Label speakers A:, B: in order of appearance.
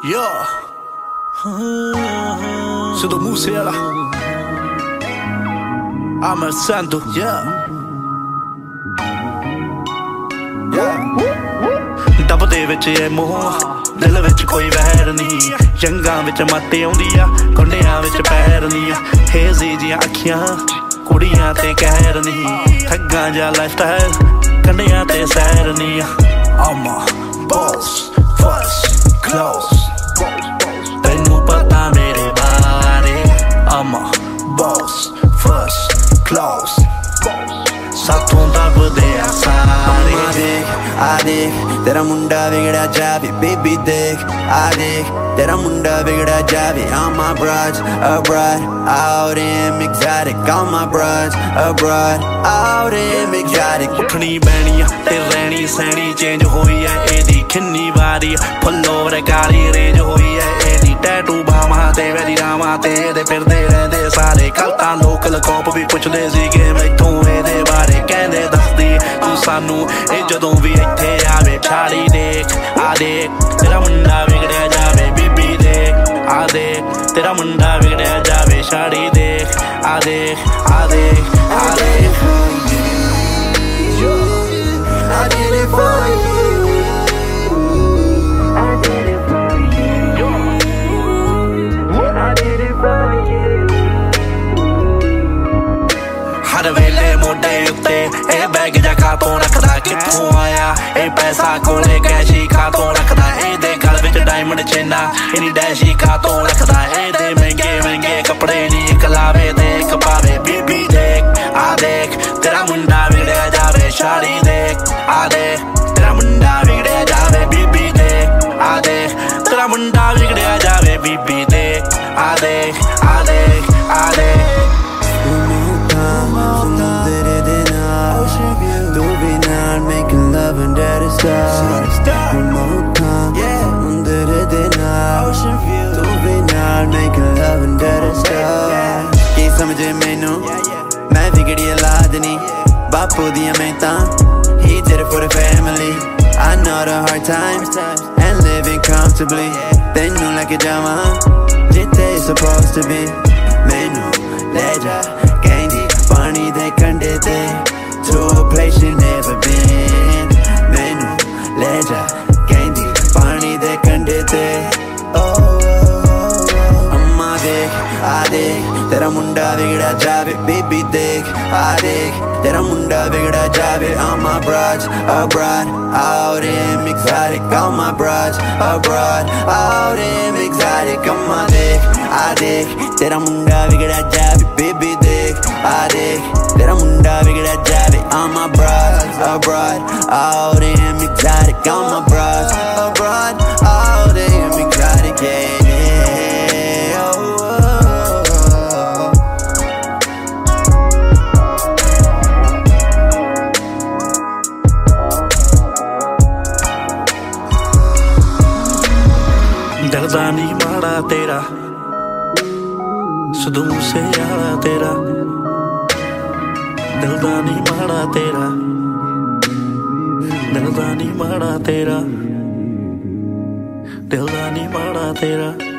A: Yeah. Sido Musiala. Amar Santo. Yeah. ਡੱਬ ਦੇ ਵਿੱਚ ਇਹ ਮੋਹ ਦਿਲ ਵਿੱਚ ਕੋਈ ਵਹਿਰ ਨਹੀਂ ਜੰਗਾਂ ਵਿੱਚ ਮੱਤ ਆਉਂਦੀ ਆ ਕੁੰਡਿਆਂ ਵਿੱਚ ਪੈਰ ਨਹੀਂ ਹੇਜ਼ੀ ਜੀਆਂ ਅੱਖੀਆਂ ਕੁੜੀਆਂ ਤੇ ਕਹਿਰ ਨਹੀਂ ਠੱਗਾਂ ਜਾਂ ਲਾਈਫਸਟਾਈਲ ਕੰਡਿਆਂ ਤੇ ਸੈਰ ਨਹੀਂ I'm a boss first close ਤੈਨੂੰ ਪਤਾ ਮੇਰੇ ਬਾਰੇ I'm a boss first close ਸਾਥੋਂ ਦੱਬਦੇ ਆ ਸਾਰੇ
B: ਆ ਦੇਖ ਤੇਰਾ ਮੁੰਡਾ ਵਿਗੜਿਆ ਜਾਵੇ ਬੇਬੀ ਦੇਖ ਆ ਦੇਖ ਤੇਰਾ ਮੁੰਡਾ ਵਿਗੜਿਆ ਜਾਵੇ I'm my broads abroad out in exotic all my broads abroad out in exotic
A: ਉੱਠਣੀ Beni ਤੇ ਰਹਿਣੀ ਸਹਿਣੀ ਚੇਂਜ ਹੋਈ ਐ ਇਹਦੀ ਕਿੰਨੀ ਵਾਰੀ ਫੁੱਲੋਵਰ ਕਾਲੀ ਰੇਂਜ ਹੋਈ ਐ ਇਹਦੀ ਟੈਟੂ ਬਾਹਾਂ ਤੇ ਵੈਰੀ ਰਾਵਾਂ ਤੇ ਇਹਦੇ ਫਿਰਦੇ ਰਹਿੰਦੇ ਸਾਰੇ ਕੱਲ ਤਾਂ ਲੋਕਲ ਕੋਪ ਵੀ ਪੁੱਛਦੇ ਸੀਗੇ ਮੈਥੋਂ ਇਹਦੇ ਬਾਰੇ ਕਹਿੰਦੇ ਦੱਸਦੀ ਤੂੰ ਸਾਨੂੰ ਇਹ ਜਦੋਂ ਵੀ ਇੱਥੇ ਆਵੇ ਛਾੜੀ ਦੇਖ ਆ ਦੇਖ ਤੇਰਾ ਮੁੰਡਾ ਵਿਗੜਿਆ ਜਾਵੇ ਬੀਬੀ ਦੇਖ ਆ ਦੇਖ ਤੇਰਾ ਮੁੰਡਾ ਵਿਗੜਿਆ ਜਾਵੇ ਛਾੜੀ ਦੇਖ ਆ ਦੇਖ ਆ ਦੇਖ ਆ ਦੇਖ
B: I did it for you I did it for you I did it for you
A: ਹਰ ਵੇਲੇ ਮੋਢੇ ਉੱਤੇ ਇਹ ਬੈਗ ਜਾ ਖਾਤੋਂ ਰੱਖਦਾ ਕਿੱਥੋਂ ਆਇਆ ਇਹ ਪੈਸਾ ਕੋਲੇ ਕੈਸ਼ੀ ਖਾਤੋਂ ਰੱਖਦਾ ਇਹਦੇ ਗਲ ਵਿੱਚ ਡਾਇਮੰਡ ਚੇਨਾ ਇਹਨੀ ਡੈਸ਼ੀ ਖਾਤੋਂ ਰੱਖਦਾ ਇਹਦੇ ਮਹਿੰਗੇ ਮਹਿੰਗੇ ਕੱਪੜੇ ਨੀ ਇੱਕ ਲਾਵੇ ਤੇ ਇੱਕ ਪਾਵੇ ਬੀਬੀ ਦੇਖ ਆ ਦੇਖ ਤੇਰਾ ਮੁੰਡਾ ਵਿਗੜਿਆ ਜਾਵੇ ਛਾੜੀ ਦੇਖ ਆ ਦੇਖ ਤੇਰਾ ਮੁੰਡਾ ਵਿਗੜਿਆ ਜਾਵੇ ਬੀਬੀ ਦੇਖ ਆ ਦੇਖ ਤੇਰਾ ਮੁੰਡਾ ਵਿਗੜਿਆ ਜਾਵੇ ਬੀਬੀ ਦੇਖ ਆ ਦੇਖ ਆ ਦੇਖ ਆ ਦੇਖ
B: making love under the stars one more time under the night tu bhi naal making love under the stars ki samjhe mainu main vigdi aulad nahi bapu diyan main taan he did it for the family I know the hard times and living comfortably tenu leke jawa jitte supposed to be mainu le ja kendi pani de kande te to a place you never been mainu le ja kendi pani de kande te amma dekh aa dekh tera munda vigda jave baby dekh aa dekh tera munda vigda jave all my broads abroad out in exotic all my broads abroad out in exotic amma dekh aa dekh tera munda vigda jave baby dekh aa dekh tera munda vigda jave all my broads abroad out in exotic all my broads abroad out in exotic yeah oh, oh,
A: ਦਿਲ ਦਾ ਨੀ ਮਾੜਾ ਤੇਰਾ ਸਿੱਧੂ ਮੂਸੇਵਾਲਾ ਤੇਰਾ ਦਿਲ ਦਾ ਨੀ ਮਾੜਾ ਤੇਰਾ ਦਿਲ ਦਾ ਨੀ ਮਾੜਾ ਤੇਰਾ ਦਿਲ ਦਾ ਨੀ ਮਾੜਾ ਤੇਰਾ